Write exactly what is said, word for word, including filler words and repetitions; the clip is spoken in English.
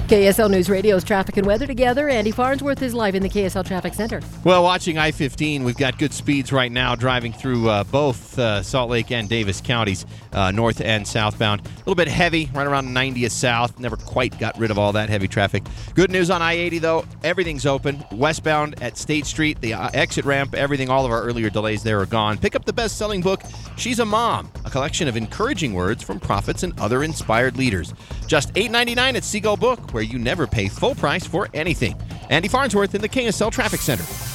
K S L News Radio's traffic and weather together. Andy Farnsworth is live in the K S L Traffic Center. Well, watching I fifteen, we've got good speeds right now driving through uh, both uh, Salt Lake and Davis counties, uh, north and southbound. A little bit heavy, right around ninetieth south. Never quite got rid of all that heavy traffic. Good news on I eighty, though. Everything's open. Westbound at State Street, the uh, exit ramp, everything, all of our earlier delays there are gone. Pick up the best-selling book, She's a Mom, a collection of encouraging words from prophets and other inspired leaders. Just eight ninety-nine at Seagull Book, where you never pay full price for anything. Andy Farnsworth in the K S L Traffic Center.